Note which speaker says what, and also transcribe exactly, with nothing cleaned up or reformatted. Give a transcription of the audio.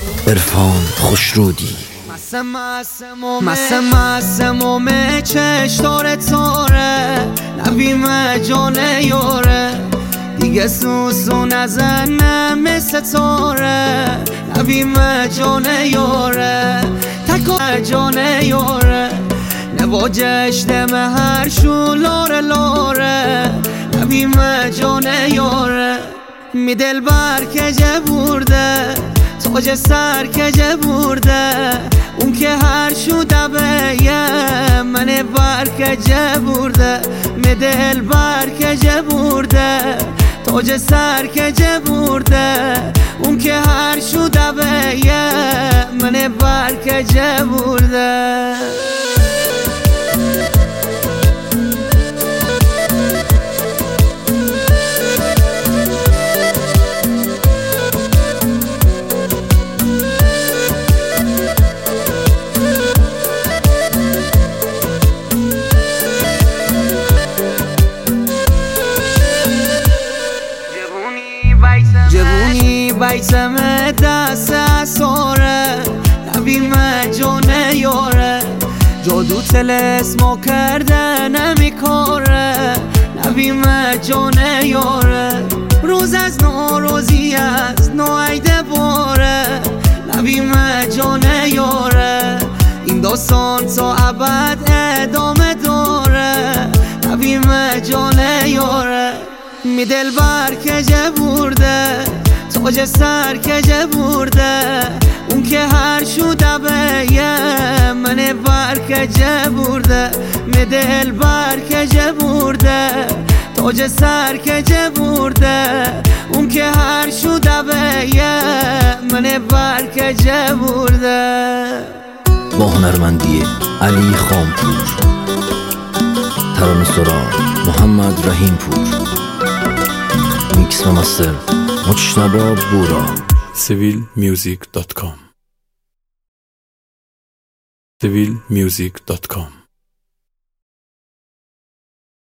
Speaker 1: عرفان خوشرودی.
Speaker 2: مسه مسه مسه مومه چش تاره تاره نبیمه جانه یاره دیگه سوسو نزنه مثل تاره نبیمه جانه یاره تکو جانه یاره نواجش دمه هر شو لاره لاره نبیمه جانه یاره می دل بر کجه برده تاج سر کجه برده اون که هر شو دبه من بر کجه برده می دل بر کجه برده تاج سر کجه برده اون که هر شو دبه من بر کجه برده. جوونی بیتم دست ساره نبیمه جانه یاره جادو تلسمو کرده نمیکاره نبیمه جانه یاره روز از نو روزی از نو عیده باره نبیمه جانه یاره این داستان تا ابد ادامه داره نبیمه جانه یاره می دل بر کجه برده تاج سر کجه برده اون که هر شو دبه من بر کجه برده می دل بر کجه برده تاج سر کجه برده اون که هر شو دبه من بر کجه برده.
Speaker 1: با هنرمندی علی خامپور، ترانه سرا محمد رحیم پور، میکس و مستر مجتبی بورا.
Speaker 3: سویل میوزیک دات کام سویل میوزیک دات کام